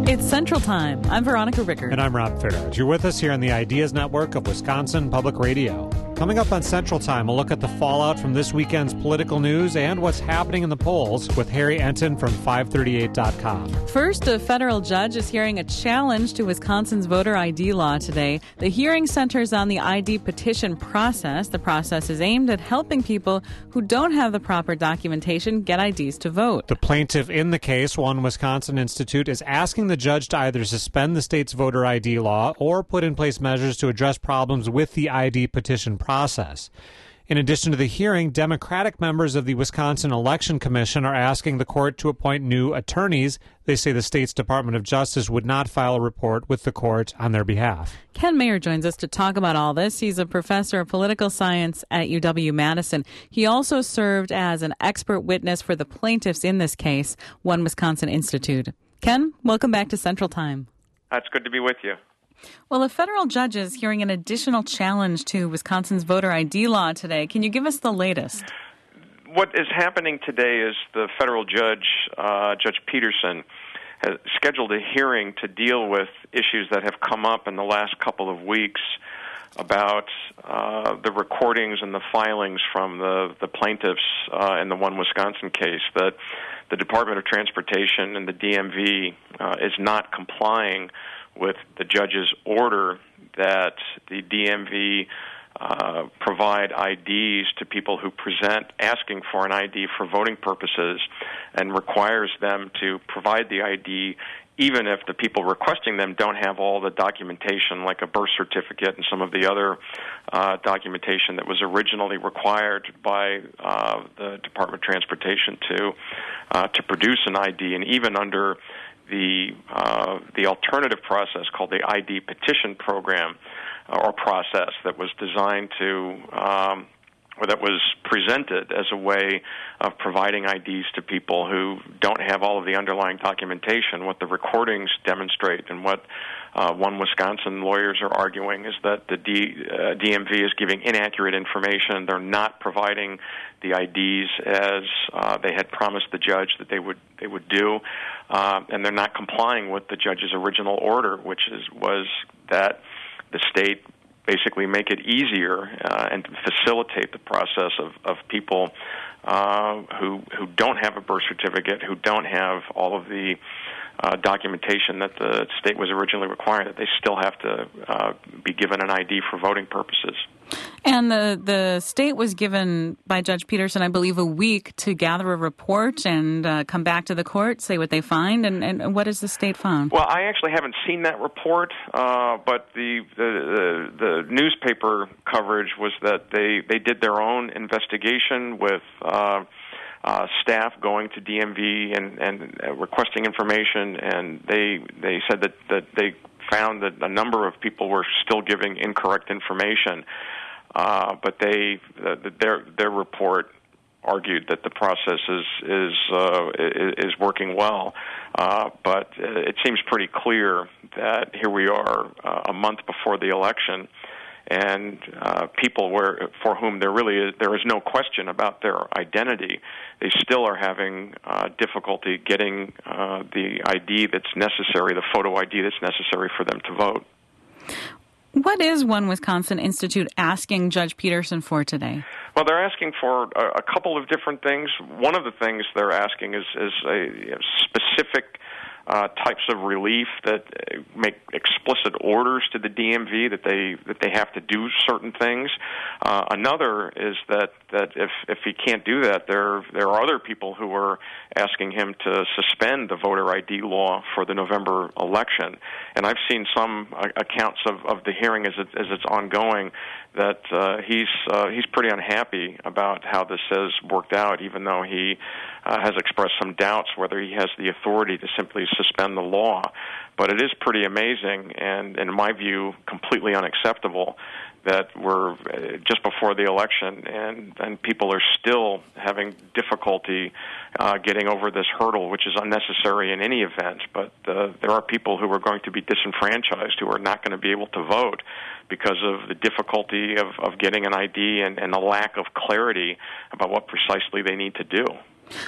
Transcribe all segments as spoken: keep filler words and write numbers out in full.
It's Central Time. I'm Veronica Rickard. And I'm Rob Faird. You're with us here on the Ideas Network of Wisconsin Public Radio. Coming up on Central Time, we'll look at the fallout from this weekend's political news and what's happening in the polls with Harry Enton from five thirty-eight dot com. First, a federal judge is hearing a challenge to Wisconsin's voter I D law today. The hearing centers on the I D petition process. The process is aimed at helping people who don't have the proper documentation get I Ds to vote. The plaintiff in the case, One Wisconsin Institute, is asking the judge to either suspend the state's voter I D law or put in place measures to address problems with the I D petition process. In addition to the hearing, Democratic members of the Wisconsin Election Commission are asking the court to appoint new attorneys. They say the state's Department of Justice would not file a report with the court on their behalf. Ken Mayer joins us to talk about all this. He's a professor of political science at U W-Madison. He also served as an expert witness for the plaintiffs in this case, One Wisconsin Institute. Ken, welcome back to Central Time. It's good to be with you. Well, a federal judge is hearing an additional challenge to Wisconsin's voter I D law today. Can you give us the latest? What is happening today is the federal judge, uh, Judge Peterson, has scheduled a hearing to deal with issues that have come up in the last couple of weeks about uh, the recordings and the filings from the, the plaintiffs uh, in the One Wisconsin case, that the Department of Transportation and the D M V uh, is not complying with the judge's order that the D M V uh, provide I Ds to people who present asking for an I D for voting purposes, and requires them to provide the I D even if the people requesting them don't have all the documentation, like a birth certificate and some of the other uh, documentation that was originally required by uh, the Department of Transportation to uh, to produce an I D. And even under the uh, the alternative process called the I D petition program uh, or process that was designed to um, or that was presented as a way of providing I Ds to people who don't have all of the underlying documentation. What the recordings demonstrate and what uh, One Wisconsin lawyers are arguing is that the D, uh, D M V is giving inaccurate information. They're not providing the I Ds as uh, they had promised the judge that they would they would do, uh, and they're not complying with the judge's original order, which is was that the state basically make it easier uh, and facilitate the process of, of people uh, who who don't have a birth certificate, who don't have all of the uh, documentation that the state was originally requiring, that they still have to uh, be given an I D for voting purposes. And the, the state was given by Judge Peterson, I believe, a week to gather a report and uh, come back to the court, say what they find. And, and what has the state found? Well, I actually haven't seen that report, uh, but the, the, the, the newspaper coverage was that they, they did their own investigation with uh, uh, staff going to D M V and, and uh, requesting information, and they they said that, that they found that a number of people were still giving incorrect information. Uh, but they, uh, their their report argued that the process is is uh, is working well. Uh, but it seems pretty clear that here we are uh, a month before the election, and uh, people where for whom there really is, there is no question about their identity, they still are having uh, difficulty getting uh, the I D that's necessary, the photo I D that's necessary for them to vote. What is One Wisconsin Institute asking Judge Peterson for today? Well, they're asking for a, a couple of different things. One of the things they're asking is, is a, a specific uh, types of relief that make explicit orders to the D M V that they that they have to do certain things. Uh, another is that, that if if he can't do that, there there are other people who are asking him to suspend the voter I D law for the November election. And I've seen some uh, accounts of, of the hearing as it, as it's ongoing that uh, he's uh, he's pretty unhappy about how this has worked out, even though he uh, has expressed some doubts whether he has the authority to simply suspend the law. But it is pretty amazing and, in my view, completely unacceptable that we're just before the election and, and people are still having difficulty uh, getting over this hurdle, which is unnecessary in any event. But uh, there are people who are going to be disenfranchised who are not going to be able to vote because of the difficulty of, of getting an I D and, and the lack of clarity about what precisely they need to do.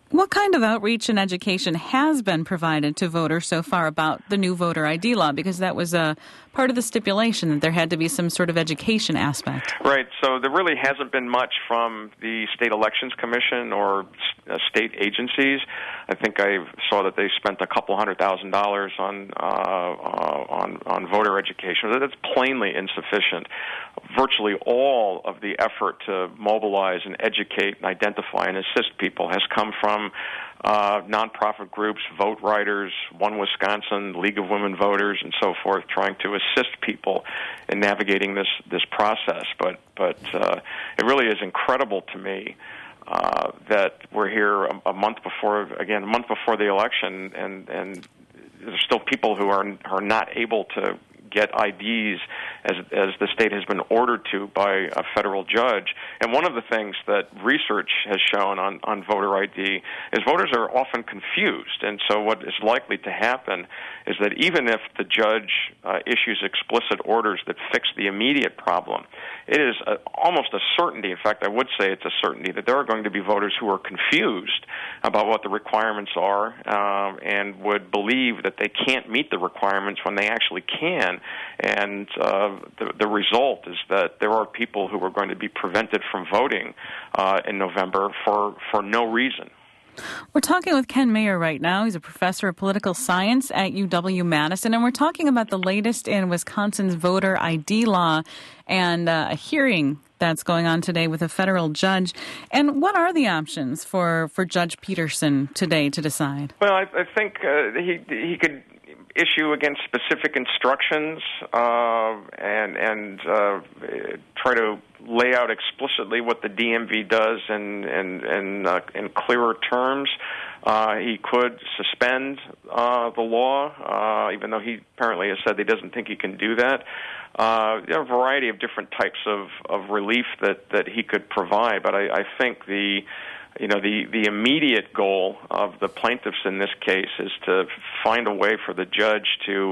What kind of outreach and education has been provided to voters so far about the new voter I D law? Because that was a part of the stipulation that there had to be some sort of education aspect. Right. So there really hasn't been much from the State Elections Commission or uh, state agencies. I think I saw that they spent a couple hundred thousand dollars on uh, uh, on on voter education. That's plainly insufficient. Virtually all of the effort to mobilize and educate and identify and assist people has come from uh, nonprofit groups, Vote Riders, One Wisconsin, League of Women Voters, and so forth, trying to assist people in navigating this this process. But but uh, it really is incredible to me uh, that we're here a, a month before, again, a month before the election, and and there's still people who are are not able to get I Ds as as the state has been ordered to by a federal judge. And one of the things that research has shown on, on voter I D is voters are often confused. And so what is likely to happen is that even if the judge uh, issues explicit orders that fix the immediate problem, it is a, almost a certainty, in fact, I would say it's a certainty, that there are going to be voters who are confused about what the requirements are um, and would believe that they can't meet the requirements when they actually can. And uh, the, the result is that there are people who are going to be prevented from voting uh, in November for, for no reason. We're talking with Ken Mayer right now. He's a professor of political science at U W-Madison, and we're talking about the latest in Wisconsin's voter I D law and uh, a hearing that's going on today with a federal judge. And what are the options for, for Judge Peterson today to decide? Well, I, I think uh, he he could issue against specific instructions uh, and and uh, try to lay out explicitly what the D M V does in in in, uh, in clearer terms. Uh, he could suspend uh, the law, uh, even though he apparently has said he doesn't think he can do that. Uh, there are a variety of different types of, of relief that, that he could provide, but I, I think the You know, the, the immediate goal of the plaintiffs in this case is to find a way for the judge to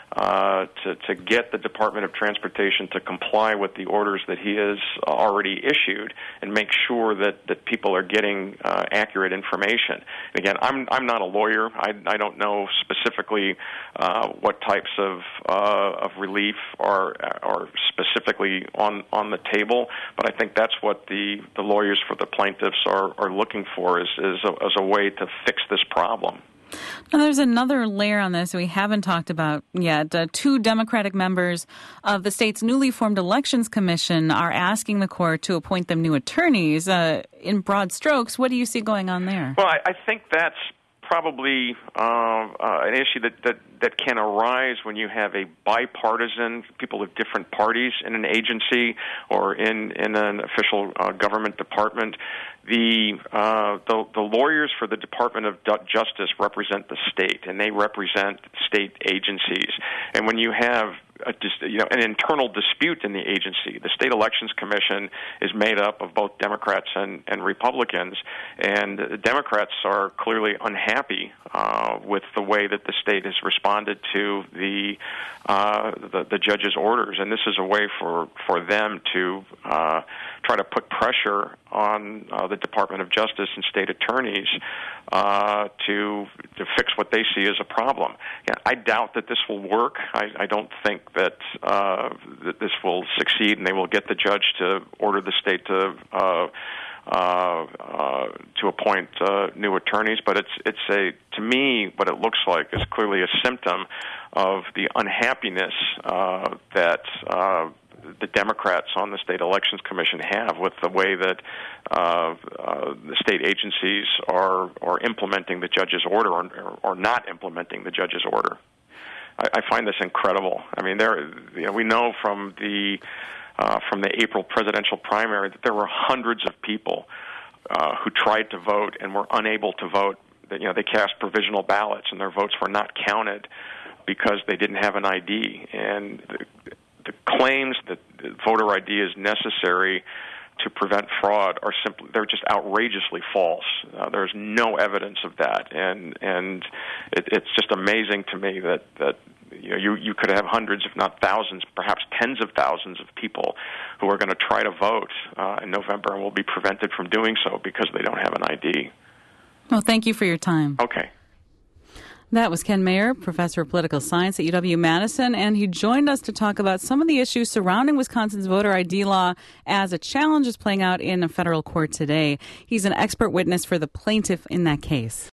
uh, to, to get the Department of Transportation to comply with the orders that he has already issued and make sure that, that people are getting uh, accurate information. And again, I'm I'm not a lawyer. I, I don't know specifically uh, what types of uh, of relief are are specifically on, on the table, but I think that's what the, the lawyers for the plaintiffs are, are looking for is, is a, as a way to fix this problem. Now, there's another layer on this we haven't talked about yet. Uh, two Democratic members of the state's newly formed Elections Commission are asking the court to appoint them new attorneys. Uh, in broad strokes, what do you see going on there? Well, I, I think that's probably uh, uh, an issue that, that, that can arise when you have a bipartisan, people of different parties in an agency or in, in an official uh, government department. The, uh, the the lawyers for the Department of Justice represent the state, and they represent state agencies. And when you have a, you know, an internal dispute in the agency, the State Elections Commission is made up of both Democrats and, and Republicans, and the Democrats are clearly unhappy uh, with the way that the state has responded to the, uh, the the judge's orders, and this is a way for for them to uh, try to put pressure on uh, the Department of Justice and state attorneys uh, to to fix what they see as a problem. Yeah, I doubt that this will work. I, I don't think that uh, that this will succeed, and they will get the judge to order the state to uh, uh, uh, to appoint uh, new attorneys. But it's it's a to me what it looks like is clearly a symptom of the unhappiness uh, that. Uh, the Democrats on the State Elections Commission have with the way that uh, uh, the state agencies are are implementing the judge's order or, or not implementing the judge's order. I, I find this incredible. I mean, there you know, we know from the uh, from the April presidential primary that there were hundreds of people uh, who tried to vote and were unable to vote. That, you know, they cast provisional ballots and their votes were not counted because they didn't have an I D. And the, The claims that voter I D is necessary to prevent fraud are simply, they're just outrageously false. Uh, there's no evidence of that. And and it, it's just amazing to me that, that you know, you, you could have hundreds, if not thousands, perhaps tens of thousands of people who are going to try to vote uh, in November and will be prevented from doing so because they don't have an I D. Well, thank you for your time. Okay. That was Ken Mayer, professor of political science at U W-Madison, and he joined us to talk about some of the issues surrounding Wisconsin's voter I D law as a challenge is playing out in a federal court today. He's an expert witness for the plaintiff in that case.